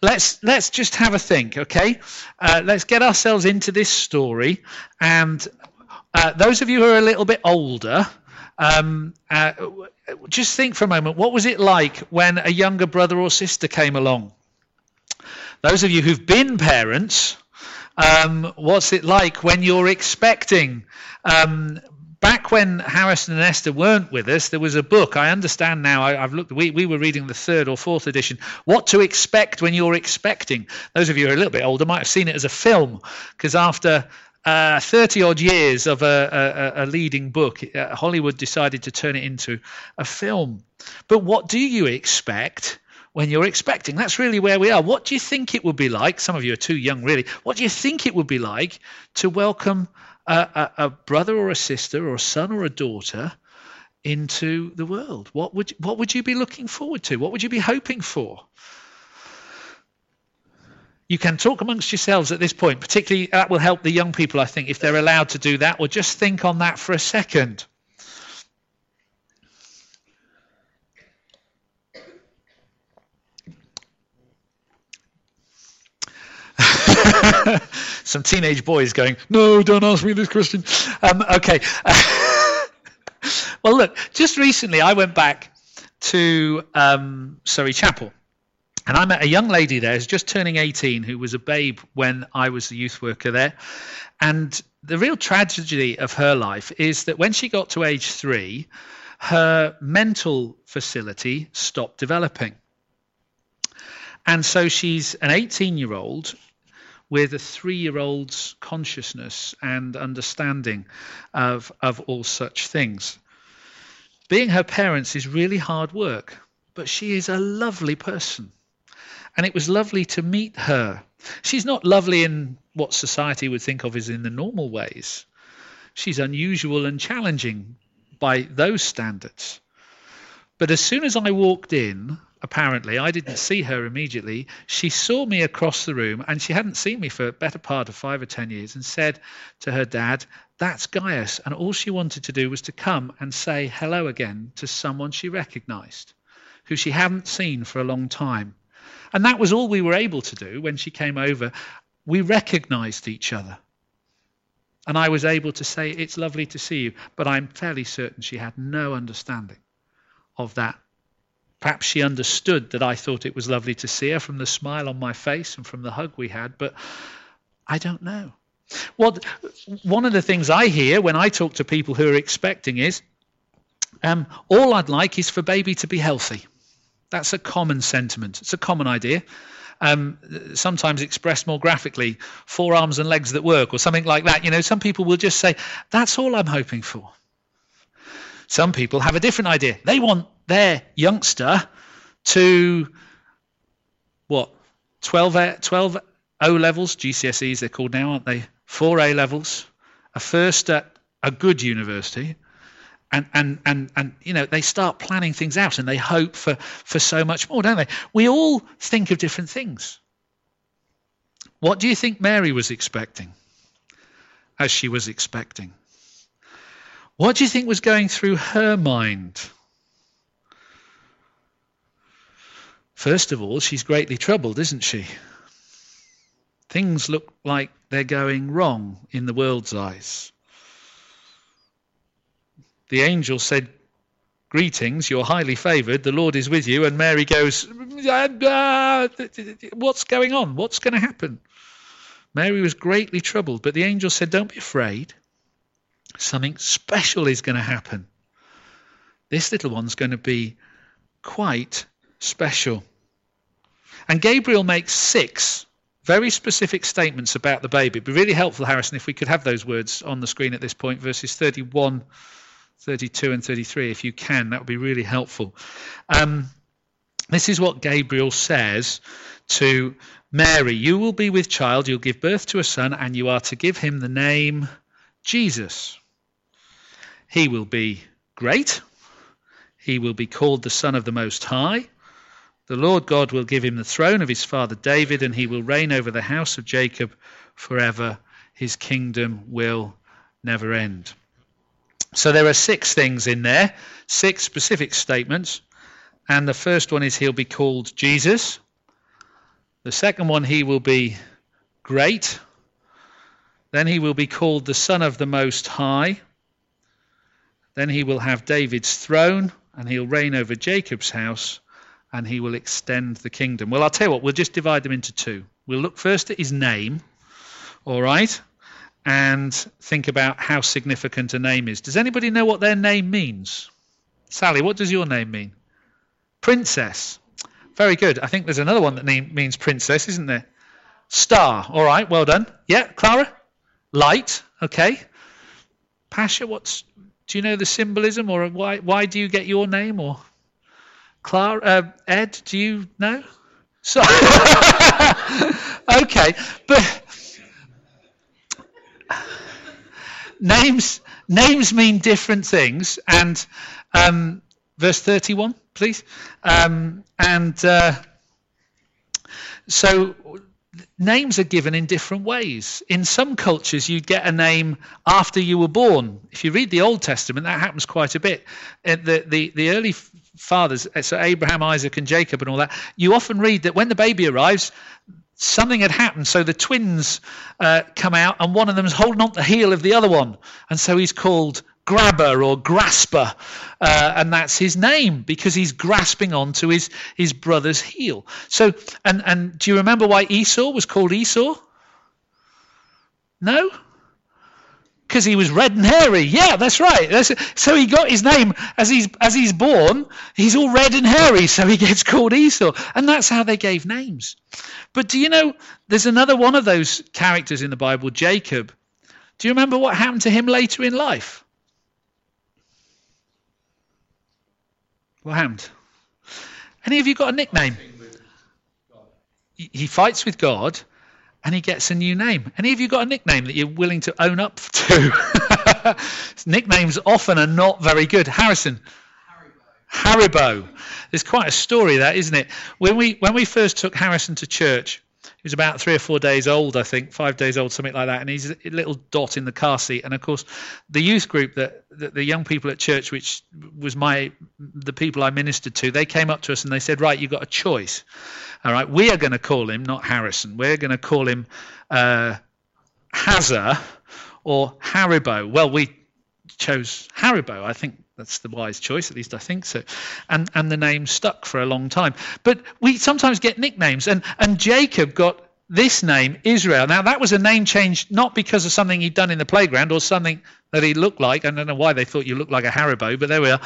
let's just have a think, okay? Let's get ourselves into this story. And those of you who are a little bit older, just think for a moment, what was it like when a younger brother or sister came along? Those of you who've been parents, what's it like when you're expecting? Back when Harrison and Esther weren't with us, there was a book. I understand now. I've looked. We were reading the 3rd or 4th edition. What to expect when you're expecting. Those of you who are a little bit older might have seen it as a film, because after 30 odd years of a leading book, Hollywood decided to turn it into a film. But what do you expect when you're expecting? That's really where we are. What do you think it would be like? Some of you are too young, really. What do you think it would be like to welcome a brother or a sister or a son or a daughter into the world? What would you be looking forward to? What would you be hoping for? You can talk amongst yourselves at this point. Particularly, that will help the young people, I think, if they're allowed to do that, or just think on that for a second. Some teenage boys going, no, don't ask me this question. Okay. Well, look, just recently I went back to Surrey Chapel, and I met a young lady there who's just turning 18, who was a babe when I was the youth worker there. And the real tragedy of her life is that when she got to age 3, her mental facility stopped developing. And so she's an 18-year-old with a 3-year-old's consciousness and understanding of all such things. Being her parents is really hard work, but she is a lovely person. And it was lovely to meet her. She's not lovely in what society would think of as in the normal ways. She's unusual and challenging by those standards. But as soon as I walked in, apparently, I didn't see her immediately. She saw me across the room, and she hadn't seen me for a better part of 5 or 10 years, and said to her dad, that's Gaius. And all she wanted to do was to come and say hello again to someone she recognized, who she hadn't seen for a long time. And that was all we were able to do when she came over. We recognized each other. And I was able to say, it's lovely to see you. But I'm fairly certain she had no understanding of that. Perhaps she understood that I thought it was lovely to see her from the smile on my face and from the hug we had, but I don't know. Well, one of the things I hear when I talk to people who are expecting is, all I'd like is for baby to be healthy. That's a common sentiment. It's a common idea. Sometimes expressed more graphically, 4 arms and legs that work or something like that. You know, some people will just say, that's all I'm hoping for. Some people have a different idea. They want their youngster to, 12 O levels, GCSEs they're called now, aren't they? 4 A levels, a first at a good university, and you know, they start planning things out and they hope for so much more, don't they? We all think of different things. What do you think Mary was expecting as she was expecting? What do you think was going through her mind? First of all, she's greatly troubled, isn't she? Things look like they're going wrong in the world's eyes. The angel said, greetings, you're highly favoured, the Lord is with you. And Mary goes, what's going on? What's going to happen? Mary was greatly troubled, but the angel said, don't be afraid. Something special is going to happen. This little one's going to be quite special. And Gabriel makes 6 very specific statements about the baby. It'd be really helpful, Harrison, if we could have those words on the screen at this point, verses 31, 32 and 33, if you can. That would be really helpful. This is what Gabriel says to Mary. You will be with child, you'll give birth to a son, and you are to give him the name Jesus. He will be great. He will be called the Son of the Most High. The Lord God will give him the throne of his father David, and he will reign over the house of Jacob forever. His kingdom will never end. So there are 6 things in there, 6 specific statements. And the first one is he'll be called Jesus. The second one, he will be great. Then he will be called the Son of the Most High. Then he will have David's throne, and he'll reign over Jacob's house, and he will extend the kingdom. Well, I'll tell you what, we'll just divide them into two. We'll look first at his name, all right, and think about how significant a name is. Does anybody know what their name means? Sally, what does your name mean? Princess. Very good. I think there's another one that means princess, isn't there? Star. All right, well done. Yeah, Clara? Light. Okay. Pasha, do you know the symbolism, or why do you get your name? Or Clara, Ed, do you know? So, okay, but names mean different things, and verse 31, please, so names are given in different ways. In some cultures, you get a name after you were born. If you read the Old Testament, that happens quite a bit. The early fathers, so Abraham, Isaac, and Jacob, and all that, you often read that when the baby arrives, something had happened. So the twins come out, and one of them is holding on to the heel of the other one, and so he's called Grabber or Grasper, and that's his name because he's grasping onto his brother's heel. So, and do you remember why Esau was called Esau? No? Because he was red and hairy. Yeah, that's right. So he got his name as he's born. He's all red and hairy, so he gets called Esau, and that's how they gave names. But do you know there's another one of those characters in the Bible, Jacob? Do you remember what happened to him later in life? What happened? Any of you got a nickname? He fights with God, and he gets a new name. Any of you got a nickname that you're willing to own up to? Nicknames often are not very good. Harrison? Haribo. There's quite a story there, isn't it? When we first took Harrison to church, he was about 3 or 4 days old, I think, 5 days old, something like that, and he's a little dot in the car seat. And of course, the youth group, the young people at church, which was the people I ministered to, they came up to us and they said, right, you've got a choice. All right, we are going to call him, not Harrison, we're going to call him Hazza or Haribo. Well, we chose Haribo. I think that's the wise choice, at least I think so. And the name stuck for a long time. But we sometimes get nicknames. And Jacob got this name, Israel. Now, that was a name change not because of something he'd done in the playground or something that he looked like. I don't know why they thought you looked like a Haribo, but there we are.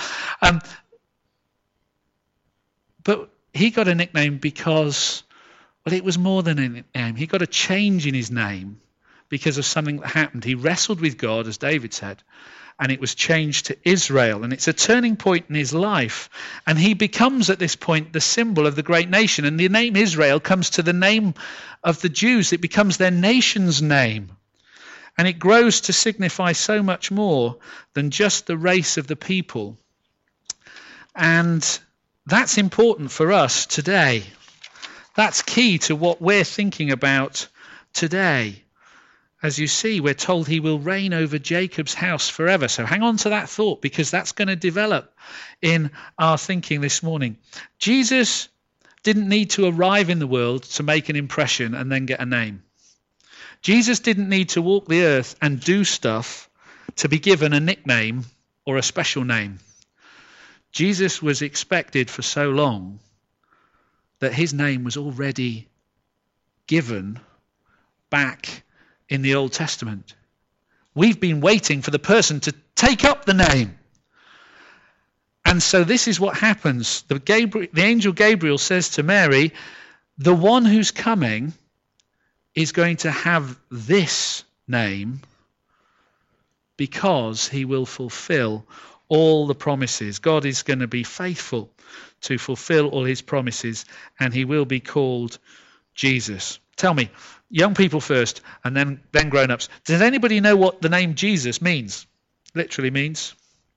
But he got a nickname because, well, it was more than a nickname. He got a change in his name because of something that happened. He wrestled with God, as David said, and it was changed to Israel. And it's a turning point in his life. And he becomes, at this point, the symbol of the great nation. And the name Israel comes to the name of the Jews. It becomes their nation's name. And it grows to signify so much more than just the race of the people. And that's important for us today. That's key to what we're thinking about today. As you see, we're told he will reign over Jacob's house forever. So hang on to that thought, because that's going to develop in our thinking this morning. Jesus didn't need to arrive in the world to make an impression and then get a name. Jesus didn't need to walk the earth and do stuff to be given a nickname or a special name. Jesus was expected for so long that his name was already given back in the Old Testament. We've been waiting for the person to take up the name. And so this is what happens. The angel Gabriel says to Mary, the one who's coming is going to have this name because he will fulfill all the promises. God is going to be faithful to fulfill all his promises, and he will be called Jesus. Tell me, young people first, and then grown-ups. Does anybody know what the name Jesus means? Literally means?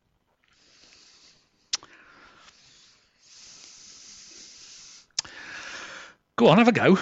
Go on, have a go.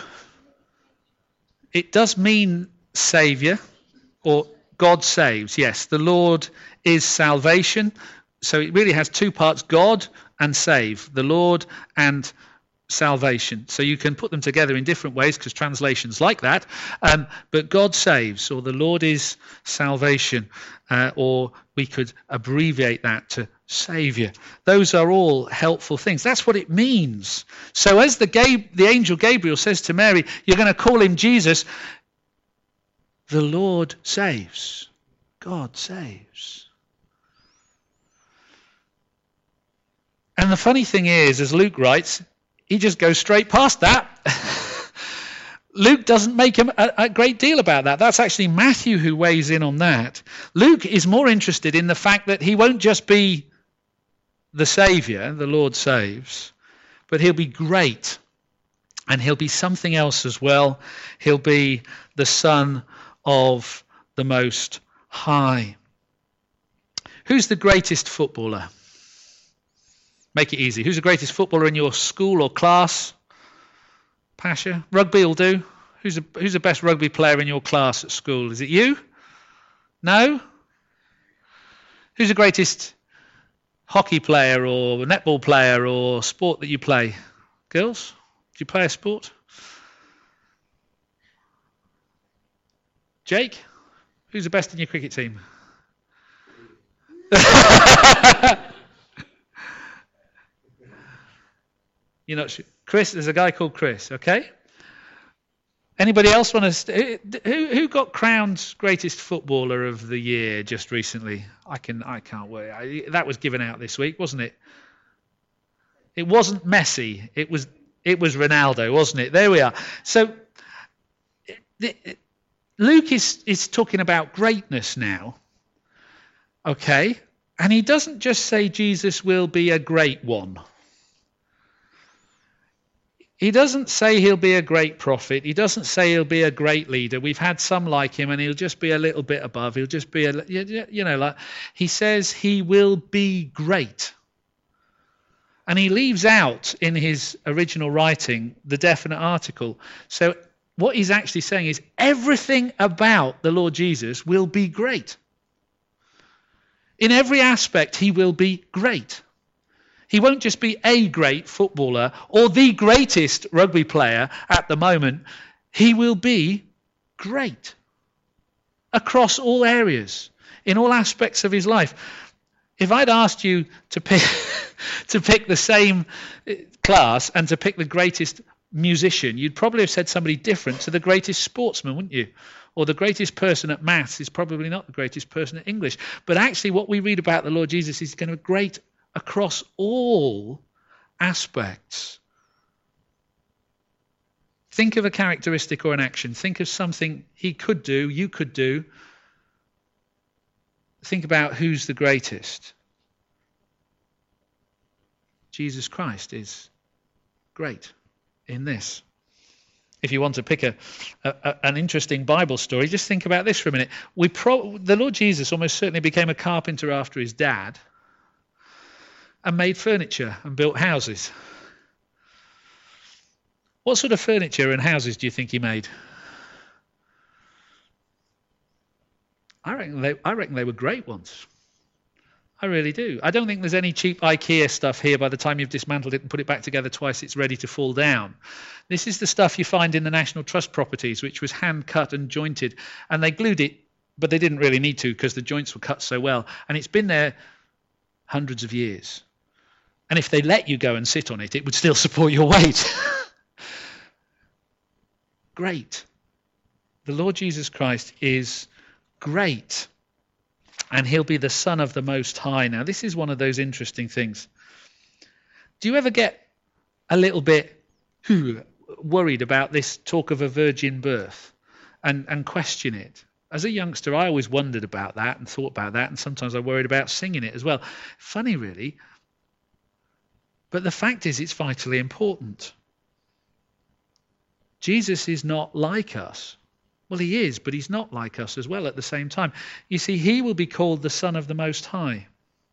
It does mean Saviour, or God saves. Yes, the Lord is salvation. So it really has two parts, God and save. The Lord and salvation. So you can put them together in different ways because translations like that. But God saves, or the Lord is salvation, or we could abbreviate that to Savior. Those are all helpful things. That's what it means. So as the angel Gabriel says to Mary, you're going to call him Jesus. The Lord saves. God saves. And the funny thing is, as Luke writes, he just goes straight past that. Luke doesn't make a great deal about that. That's actually Matthew who weighs in on that. Luke is more interested in the fact that he won't just be the Saviour, the Lord saves, but he'll be great. And he'll be something else as well. He'll be the Son of the Most High. Who's the greatest footballer? Make it easy. Who's the greatest footballer in your school or class? Pasha? Rugby will do. Who's the best rugby player in your class at school? Is it you? No? Who's the greatest hockey player or netball player or sport that you play? Girls? Do you play a sport? Jake? Who's the best in your cricket team? You're not sure. Chris, there's a guy called Chris, okay? Anybody else want to... Who got crowned greatest footballer of the year just recently? I can't wait. That was given out this week, wasn't it? It wasn't Messi. It was Ronaldo, wasn't it? There we are. So Luke is talking about greatness now, okay? And he doesn't just say Jesus will be a great one. He doesn't say he'll be a great prophet. He doesn't say he'll be a great leader. We've had some like him, and he'll just be a little bit above. He'll just be he says he will be great. And he leaves out in his original writing the definite article. So what he's actually saying is everything about the Lord Jesus will be great. In every aspect, he will be great. He won't just be a great footballer or the greatest rugby player at the moment. He will be great across all areas, in all aspects of his life. If I'd asked you to pick the same class and to pick the greatest musician, you'd probably have said somebody different to the greatest sportsman, wouldn't you? Or the greatest person at maths is probably not the greatest person at English. But actually what we read about the Lord Jesus is going to be great across all aspects. Think of a characteristic or an action. Think of something he could do, you could do. Think about who's the greatest. Jesus Christ is great in this. If you want to pick an interesting Bible story, just think about this for a minute. The Lord Jesus almost certainly became a carpenter after his dad and made furniture and built houses. What sort of furniture and houses do you think he made? I reckon they were great ones. I really do. I don't think there's any cheap IKEA stuff here. By the time you've dismantled it and put it back together twice, it's ready to fall down. This is the stuff you find in the National Trust properties, which was hand cut and jointed, and they glued it, but they didn't really need to because the joints were cut so well, and it's been there hundreds of years. And if they let you go and sit on it, it would still support your weight. Great. The Lord Jesus Christ is great. And he'll be the Son of the Most High. Now, this is one of those interesting things. Do you ever get a little bit worried about this talk of a virgin birth and question it? As a youngster, I always wondered about that and thought about that, and sometimes I worried about singing it as well. Funny, really. But the fact is, it's vitally important. Jesus is not like us. Well, he is, but he's not like us as well at the same time. You see, he will be called the Son of the Most High.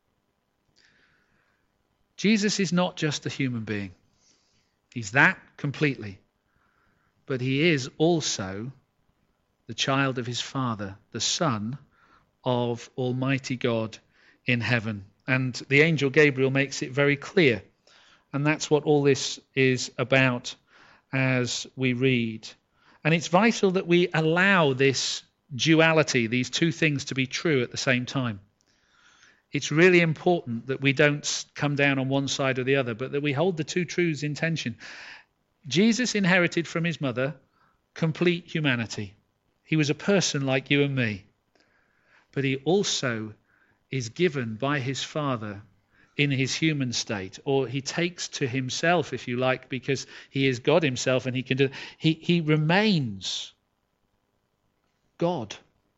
Jesus is not just a human being. He's that completely. But he is also the child of his Father, the Son of Almighty God in heaven. And the angel Gabriel makes it very clear And that's what all this is about as we read. And it's vital that we allow this duality, these two things, to be true at the same time. It's really important that we don't come down on one side or the other, but that we hold the two truths in tension. Jesus inherited from his mother complete humanity. He was a person like you and me. But he also is given by his Father in his human state, or he takes to himself, if you like, because he is God himself and he can do. He remains God.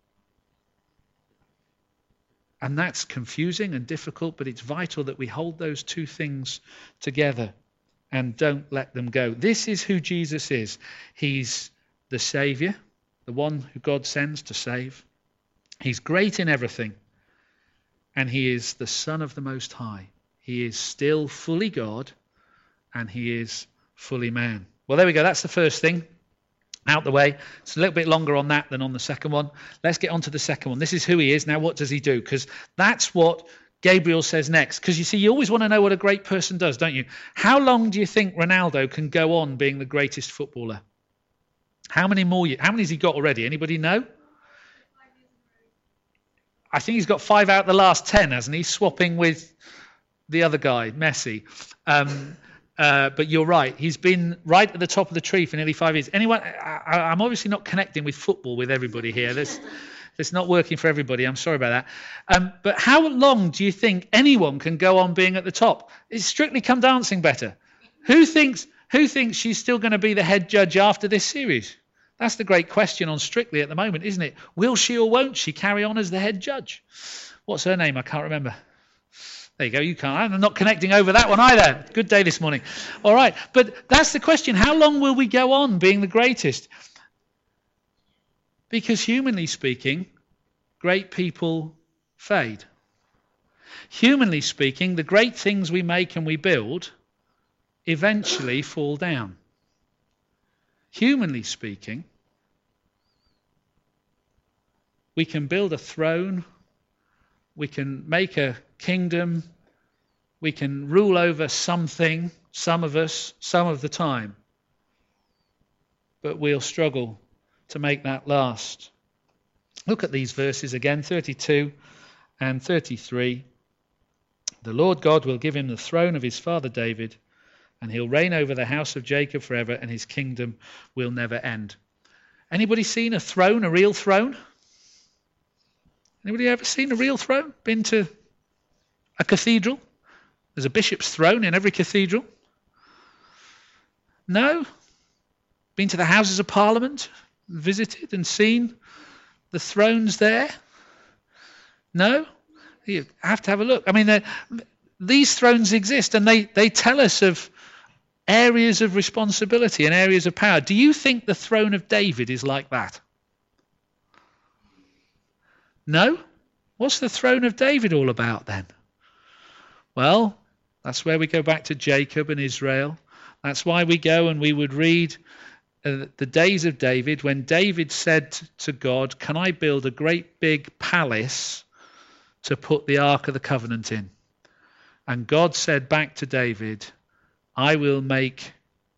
And that's confusing and difficult, but it's vital that we hold those two things together and don't let them go. This is who Jesus is. He's the Saviour, the one who God sends to save. He's great in everything. And he is the Son of the Most High. He is still fully God, and he is fully man. Well, there we go. That's the first thing out the way. It's a little bit longer on that than on the second one. Let's get on to the second one. This is who he is. Now, what does he do? Because that's what Gabriel says next. Because you see, you always want to know what a great person does, don't you? How long do you think Ronaldo can go on being the greatest footballer? How many has he got already? Anybody know? I think he's got 5 out of the last 10, hasn't he? Swapping with the other guy, Messi. But you're right. He's been right at the top of the tree for nearly 5 years. Anyone? I'm obviously not connecting with football with everybody here. That's not working for everybody. I'm sorry about that. But how long do you think anyone can go on being at the top? Is Strictly Come Dancing better? Who thinks she's still going to be the head judge after this series? That's the great question on Strictly at the moment, isn't it? Will she or won't she carry on as the head judge? What's her name? I can't remember. There you go. You can't. I'm not connecting over that one either. Good day this morning. All right. But that's the question. How long will we go on being the greatest? Because humanly speaking, great people fade. Humanly speaking, the great things we make and we build eventually fall down. Humanly speaking, we can build a throne, we can make a kingdom, we can rule over something, some of us, some of the time, but we'll struggle to make that last. Look at these verses again, 32 and 33. The Lord God will give him the throne of his father David, and he'll reign over the house of Jacob forever, and his kingdom will never end. Anybody seen a throne, a real throne? Anybody ever seen a real throne? Been to a cathedral? There's a bishop's throne in every cathedral. No? Been to the Houses of Parliament? Visited and seen the thrones there? No? You have to have a look. I mean, these thrones exist, and they tell us of areas of responsibility and areas of power. Do you think the throne of David is like that? No? What's the throne of David all about then? Well, that's where we go back to Jacob and Israel. That's why we go and we would read the days of David, when David said to God, can I build a great big palace to put the Ark of the Covenant in? And God said back to David, I will make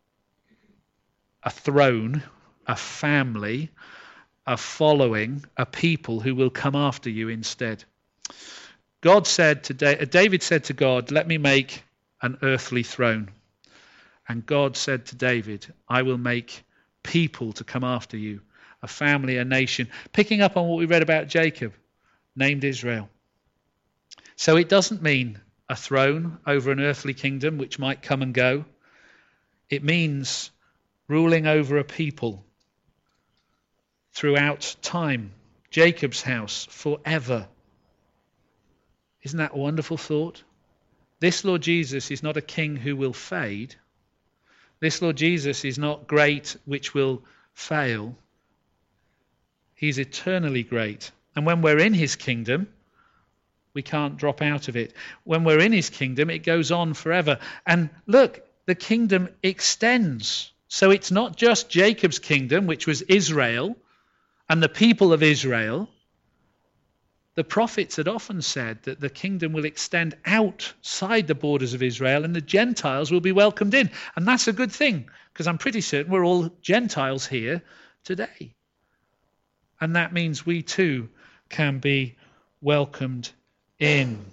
a throne, a family, a following, a people who will come after you instead. God said to David said to God, let me make an earthly throne. And God said to David, I will make people to come after you, a family, a nation. Picking up on what we read about Jacob, named Israel. So it doesn't mean a throne over an earthly kingdom which might come and go. It means ruling over a people throughout time. Jacob's house forever. Isn't that a wonderful thought? This Lord Jesus is not a king who will fade. This Lord Jesus is not great which will fail. He's eternally great. And when we're in his kingdom, we can't drop out of it. When we're in his kingdom, it goes on forever. And look, the kingdom extends. So it's not just Jacob's kingdom, which was Israel, and the people of Israel. The prophets had often said that the kingdom will extend outside the borders of Israel and the Gentiles will be welcomed in. And that's a good thing, because I'm pretty certain we're all Gentiles here today. And that means we too can be welcomed in.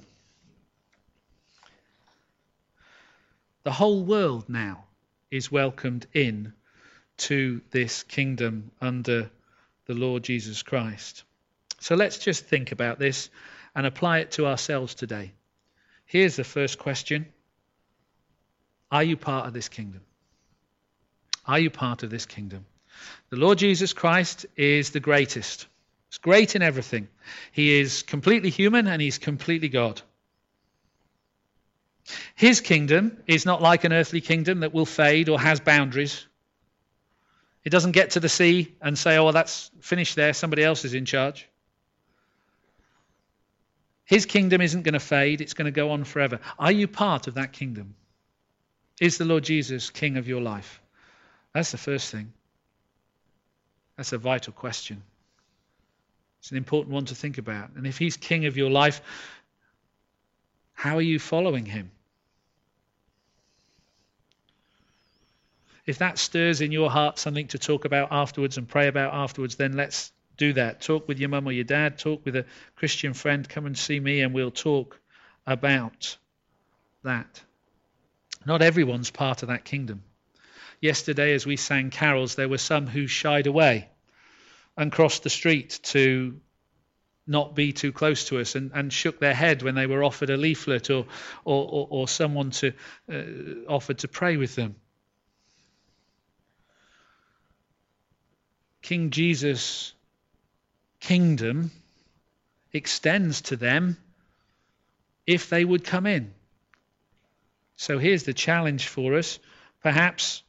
The whole world now is welcomed in to this kingdom under the Lord Jesus Christ. So let's just think about this and apply it to ourselves today. Here's the first question. Are you part of this kingdom? Are you part of this kingdom? The Lord Jesus Christ is the greatest. He's great in everything. He is completely human and he's completely God. His kingdom is not like an earthly kingdom that will fade or has boundaries. It doesn't get to the sea and say, oh, well, that's finished there. Somebody else is in charge. His kingdom isn't going to fade. It's going to go on forever. Are you part of that kingdom? Is the Lord Jesus king of your life? That's the first thing. That's a vital question. It's an important one to think about. And if he's king of your life, how are you following him? If that stirs in your heart something to talk about afterwards and pray about afterwards, then let's do that. Talk with your mum or your dad. Talk with a Christian friend. Come and see me and we'll talk about that. Not everyone's part of that kingdom. Yesterday, as we sang carols, there were some who shied away and crossed the street to not be too close to us and shook their head when they were offered a leaflet or someone to offered to pray with them. King Jesus' kingdom extends to them if they would come in. So here's the challenge for us. Perhaps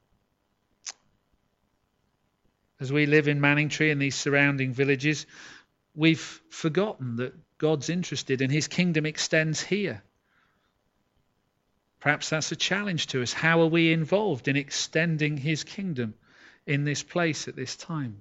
as we live in Manningtree and these surrounding villages, we've forgotten that God's interested and his kingdom extends here. Perhaps that's a challenge to us. How are we involved in extending his kingdom in this place at this time?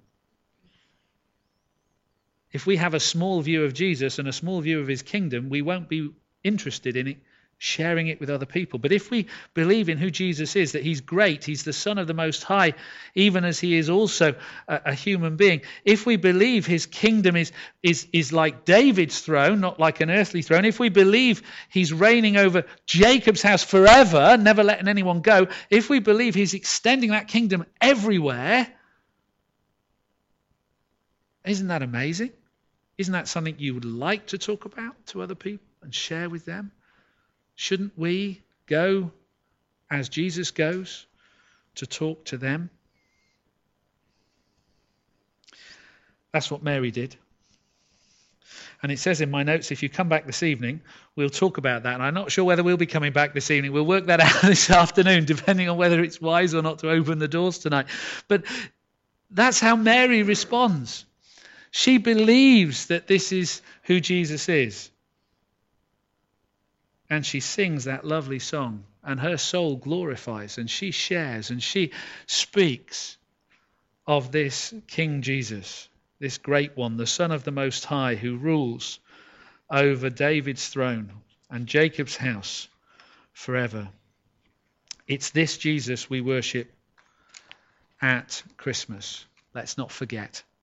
If we have a small view of Jesus and a small view of his kingdom, we won't be interested in it, sharing it with other people. But if we believe in who Jesus is, that he's great, he's the Son of the Most High, even as he is also a human being, if we believe his kingdom is like David's throne, not like an earthly throne, if we believe he's reigning over Jacob's house forever, never letting anyone go, if we believe he's extending that kingdom everywhere, isn't that amazing? Isn't that something you would like to talk about to other people and share with them? Shouldn't we go as Jesus goes to talk to them? That's what Mary did. And it says in my notes, if you come back this evening, we'll talk about that. And I'm not sure whether we'll be coming back this evening. We'll work that out this afternoon, depending on whether it's wise or not to open the doors tonight. But that's how Mary responds. She believes that this is who Jesus is. And she sings that lovely song. And her soul glorifies. And she shares. And she speaks of this King Jesus. This great one. The Son of the Most High. Who rules over David's throne. And Jacob's house forever. It's this Jesus we worship at Christmas. Let's not forget.